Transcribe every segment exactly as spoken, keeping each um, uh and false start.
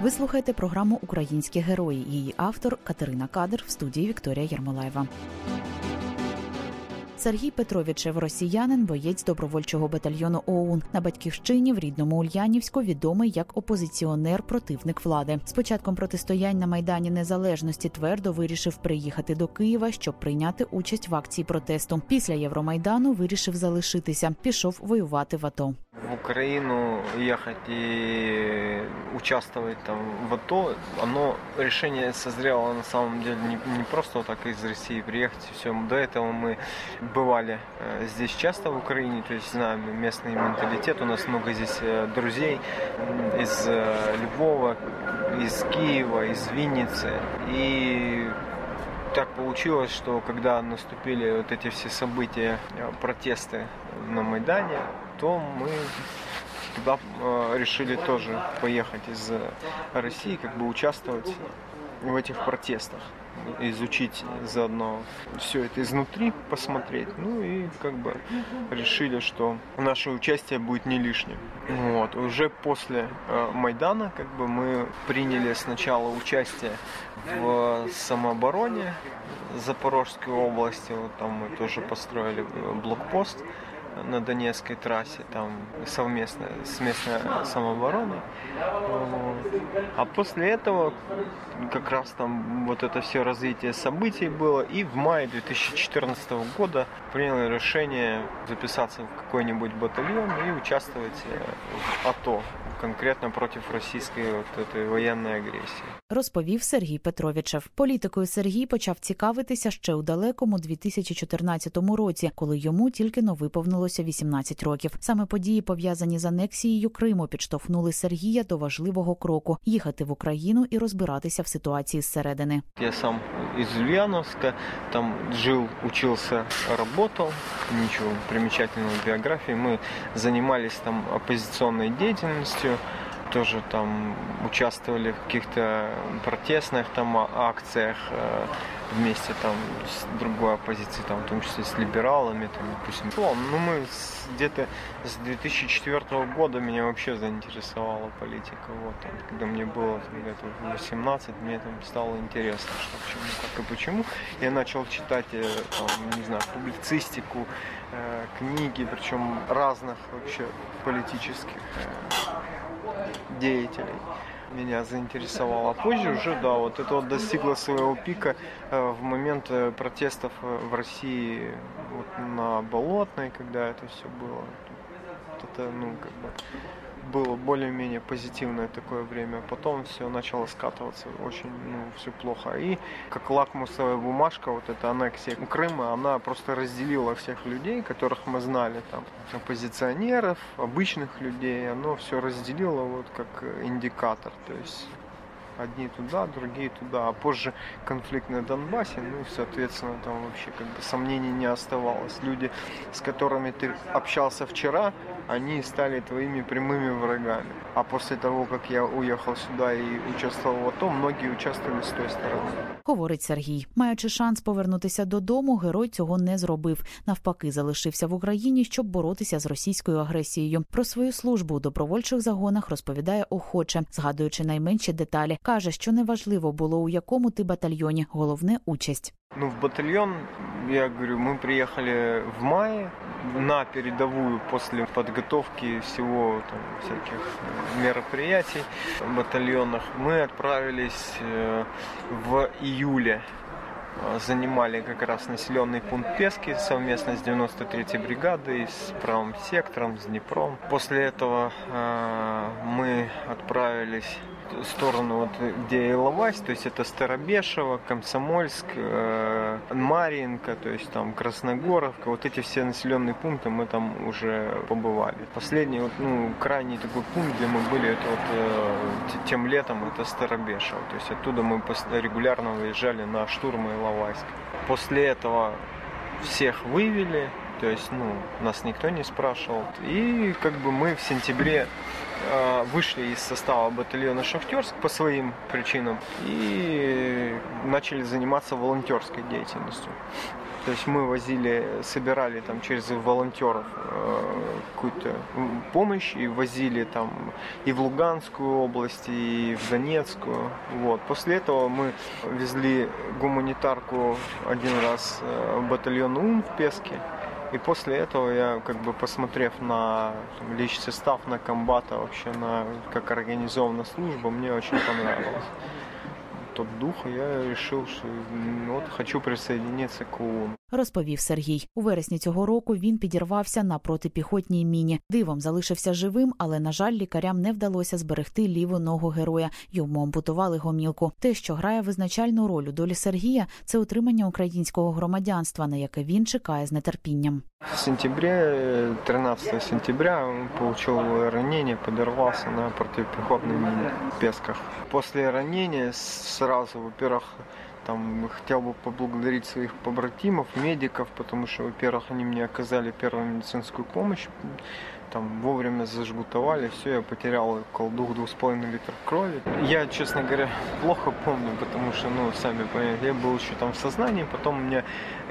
Ви слухаєте програму «Українські герої». Її автор Катерина Кадр, в студії Вікторія Ярмолаєва. Сергій Петровичев – росіянин, боєць добровольчого батальйону ОУН. На батьківщині в рідному Ульянівську відомий як опозиціонер, противник влади. З початком протистоянь на Майдані Незалежності твердо вирішив приїхати до Києва, щоб прийняти участь в акції протесту. Після Євромайдану вирішив залишитися. Пішов воювати в АТО. В Украину ехать и участвовать там в АТО, оно, решение созрело на самом деле не, не просто вот так из России приехать. Все. До этого мы бывали э, здесь часто в Украине, то есть знаем местный менталитет. У нас много здесь э, друзей из э, Львова, из Киева, из Винницы. И так получилось, что когда наступили вот эти все события, протесты на Майдане, то мы туда э, решили тоже поехать из России, как бы участвовать в этих протестах, изучить заодно все это изнутри, посмотреть. Ну и как бы решили, что наше участие будет не лишним. Вот. Уже после э, Майдана как бы мы приняли сначала участие в самообороне Запорожской области. Вот там мы тоже построили блокпост на Донецкой трассе, там совместно с местной самообороной. А после этого как раз там вот это все развитие событий было, и в мае две тысячи четырнадцатого года приняли решение записаться в какой-нибудь батальон и участвовать в АТО, конкретно против російської от этой воєнної агресії. Розповів Сергій Петровичев. Політикою Сергій почав цікавитися ще у далекому дві тисячі чотирнадцятому році, коли йому тільки-но виповнилося вісімнадцять років. Саме події, пов'язані з анексією Криму, підштовхнули Сергія до важливого кроку – їхати в Україну і розбиратися в ситуації зсередини. Я сам із Ульяновска, там жив, учился, работал, ничего примечательного в биографии. Мы занимались там оппозиционной деятельностью, тоже там участвовали в каких-то протестных там акциях вместе там с другой оппозицией, там, в том числе с либералами, там, допустим. Ну, мы где-то с две тысячи четвёртого года меня вообще заинтересовала политика. Вот, там, когда мне было где-то восемнадцать, мне там стало интересно, что к чему, как и почему. Я начал читать, там, не знаю, публицистику, книги, причем разных вообще политических деятелей. Меня заинтересовало. А позже уже, да, вот это вот достигло своего пика э, в момент э, протестов в России вот на Болотной, когда это все было. Это, ну, как бы было более-менее позитивное такое время. Потом все начало скатываться очень, ну, все плохо. И как лакмусовая бумажка, вот эта аннексия Крыма, она просто разделила всех людей, которых мы знали, там, оппозиционеров, обычных людей. Оно все разделило вот как индикатор. То есть одни туда, другие туда. А позже конфликт на Донбассе, ну, соответственно, там вообще как бы сомнений не оставалось. Люди, с которыми ты общался вчера, они стали твоими прямыми врагами. А после того, как я уехал сюда и участвовал в АТО, многие участвовали з тої сторони. Говорить Сергій. Маючи шанс повернутися додому, герой цього не зробив. Навпаки, залишився в Україні, щоб боротися з російською агресією. Про свою службу у добровольчих загонах розповідає охоче, згадуючи найменші деталі. Каже, що неважливо було, у якому ти батальйоні, головне – участь. Ну, в батальон, я говорю, мы приехали в мае на передовую после подготовки всего там, всяких мероприятий батальонных. Мы отправились в июле, занимали как раз населенный пункт Пески совместно с девяносто третьей бригадой, с правым сектором, с Днепром. После этого мы отправились в сторону, вот, где Иловайсь, то есть это Старобешево, Комсомольск, э, Марьинка, то есть там Красногоровка, вот эти все населенные пункты мы там уже побывали. Последний, вот, ну, крайний такой пункт, где мы были, это вот э, тем летом, это Старобешево, то есть оттуда мы регулярно выезжали на штурмы Иловайска. После этого всех вывели, то есть, ну, нас никто не спрашивал. И как бы мы в сентябре э, вышли из состава батальона «Шахтерск» по своим причинам и начали заниматься волонтерской деятельностью. То есть мы возили, собирали там через волонтеров э, какую-то помощь и возили там и в Луганскую область, и в Донецкую. Вот. После этого мы везли гуманитарку один раз в батальон УН в Песке. И после этого я, как бы посмотрев на там, личный состав, на комбата, вообще на как организована служба, мне очень понравилось. Тот дух, я решив, що от хочу присоединитися к ОУН. Розповів Сергій. У вересні цього року він підірвався на протипіхотній міні. Дивом залишився живим, але, на жаль, лікарям не вдалося зберегти ліву ногу героя. Йому ампутували гомілку. Те, що грає визначальну роль у долі Сергія, це отримання українського громадянства, на яке він чекає з нетерпінням. В сентябре, тринадцатого сентября, он получил ранение, подорвался на противопехотной мине в Песках. После ранения сразу, во-первых, там хотел бы поблагодарить своих побратимов, медиков, потому что, во-первых, они мне оказали первую медицинскую помощь, там вовремя зажгутовали, все, я потерял около двух-двух с половиной литров крови. Я, честно говоря, плохо помню, потому что, ну, сами понимаете, я был еще там в сознании, потом меня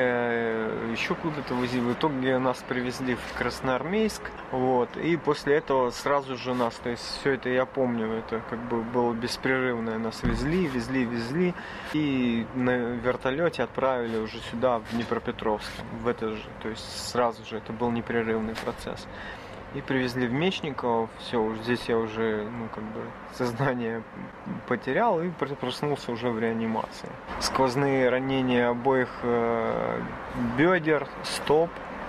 э, еще куда-то возили, в итоге нас привезли в Красноармейск, вот, и после этого сразу же нас, то есть все это я помню, это как бы было беспрерывно, нас везли, везли, везли, и на вертолете отправили уже сюда, в Днепропетровск, в это же, то есть сразу же, это был непрерывный процесс. И привезли в Мечниково, все, здесь я уже, ну, как бы, сознание потерял и проснулся уже в реанимации. Сквозные ранения обоих э, бедер, стоп,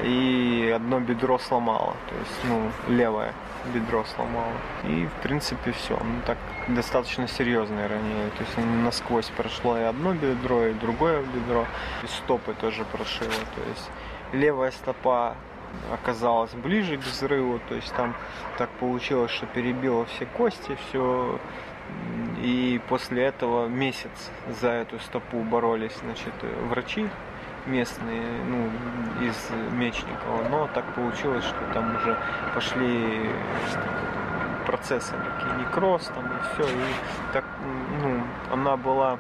и одно бедро сломало, то есть, ну, левое бедро сломало. И, в принципе, все, ну, так, достаточно серьезное ранение, то есть насквозь прошло и одно бедро, и другое бедро, и стопы тоже прошило, то есть левая стопа оказалось ближе к взрыву, то есть там так получилось, что перебило все кости, все, и после этого месяц за эту стопу боролись, значит, врачи местные, ну, из Мечникова, но так получилось, что там уже пошли процессы такие, некроз там и все, и так, ну, она была,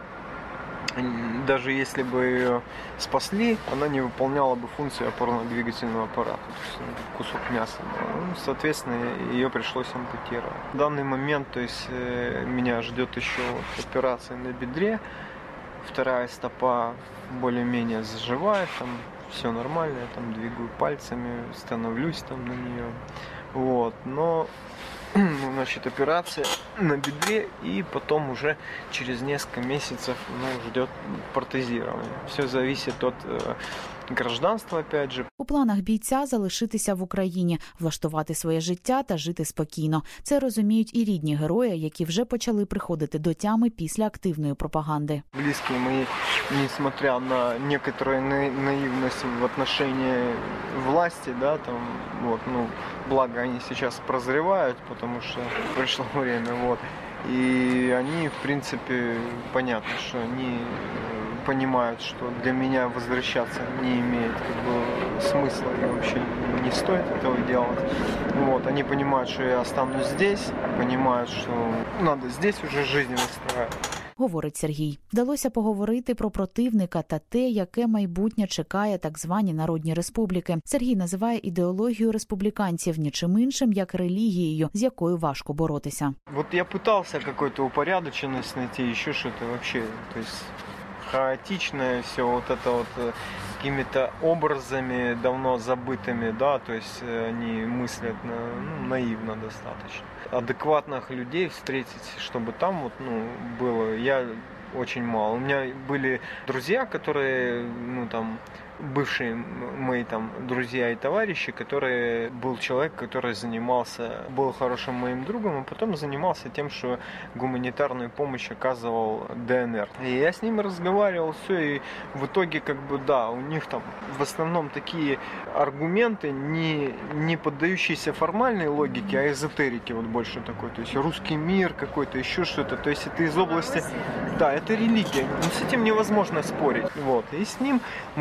даже если бы ее спасли, она не выполняла бы функцию опорно-двигательного аппарата. То есть кусок мяса. Ну, соответственно, ее пришлось ампутировать. В данный момент, то есть, меня ждет еще операция на бедре. Вторая стопа более-менее заживает, там все нормально, я там двигаю пальцами, становлюсь там на нее. Вот. Но значит, операция на бедре, и потом уже через несколько месяцев, ну, ждет протезирование. Все зависит от э, гражданства, опять же. У планах бійця залишитися в Україні, влаштувати своє життя та жити спокійно. Це розуміють і рідні герої, які вже почали приходити до тями після активної пропаганди. Близкие мои, несмотря на некоторую наивность в отношении власти, да, там, вот, ну, благо они сейчас прозревают, потому что пришло время, вот, и они, в принципе, понятно, что они понимают, что для меня возвращаться не имеет, как бы, смысла и вообще не стоит этого делать. Вот, они понимают, что я останусь здесь, понимают, что надо здесь уже жизнь выстраивать. Говорить Сергій. Вдалося поговорити про противника та те, яке майбутнє чекає так звані народні республіки. Сергій називає ідеологію республіканців нічим іншим, як релігією, з якою важко боротися. Вот я пытался какую-то упорядоченность найти, еще что-то вообще, то есть хаотичное все, вот это вот какими-то образами давно забытыми, да, то есть они мыслят, ну, наивно достаточно. Адекватных людей встретить, чтобы там вот, ну, было, я очень мало. У меня были друзья, которые, ну, там, бывшие мои там друзья и товарищи, которые был человек, который занимался, был хорошим моим другом, а потом занимался тем, что гуманитарную помощь оказывал ДНР. И я с ним разговаривал, все, и в итоге, как бы, да, у них там в основном такие аргументы, не, не поддающиеся формальной логике, а эзотерике, вот больше такой, то есть русский мир какой-то, еще что-то, то есть это из области, да, это религия, но с этим невозможно спорить, вот, и с ним мы как-то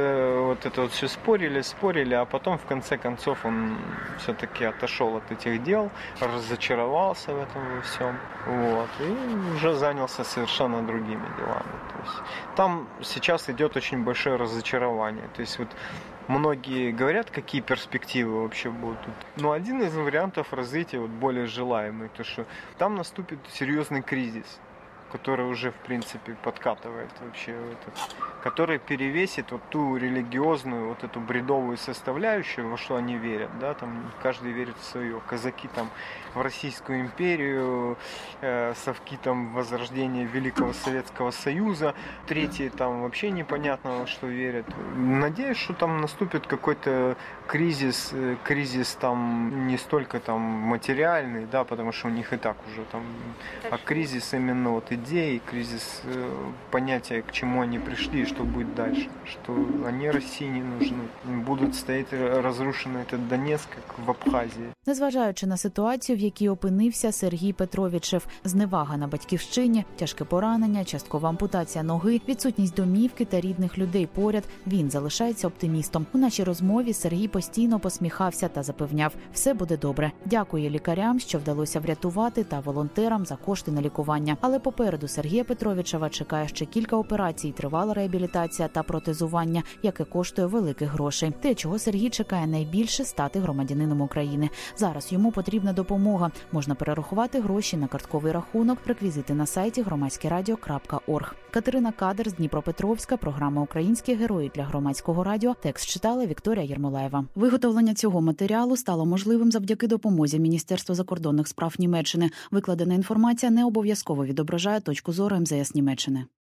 вот это вот все спорили, спорили, а потом в конце концов он все-таки отошел от этих дел, разочаровался в этом во всем, вот, и уже занялся совершенно другими делами. То есть там сейчас идет очень большое разочарование. То есть вот многие говорят, какие перспективы вообще будут. Но один из вариантов развития вот более желаемый, то что там наступит серьезный кризис, который уже, в принципе, подкатывает вообще этот, который перевесит вот ту религиозную, вот эту бредовую составляющую, во что они верят, да, там каждый верит в свое. Казаки там в Российскую империю, э, совки там в возрождение Великого Советского Союза, третьи там вообще непонятно во что верят. Надеюсь, что там наступит какой-то кризис, кризис там не столько там материальный, да, потому что у них и так уже там, а кризис именно вот идей, кризис э, понятия, к чему они пришли и что будет дальше, что они России не нужны. Будут стоять разрушений этот Донецьк, як в Абхазії. Незважаючи на ситуацію, в якій опинився Сергій Петровичев, зневага на батьківщині, тяжке поранення, часткова ампутація ноги, відсутність домівки та рідних людей поряд, він залишається оптимістом. У нашій розмові Сергій постійно посміхався та запевняв, все буде добре. Дякує лікарям, що вдалося врятувати, та волонтерам за кошти на лікування. Але попереду Сергія Петровичева чекає ще кілька операцій, тривала реабілітація та протезування, яке коштує великих грошей. Те, чого Сергій чекає найбільше – стати громадянином України. Зараз йому потрібна допомога. Можна перерахувати гроші на картковий рахунок, реквізити на сайті громадськерадіо крапка орг. Катерина Кадр з Дніпропетровська, програма «Українські герої» для Громадського радіо. Текст читала Вікторія Єрмолаєва. Виготовлення цього матеріалу стало можливим завдяки допомозі Міністерства закордонних справ Німеччини. Викладена інформація не обов'язково відображає точку зору ем зе ес Німеччини.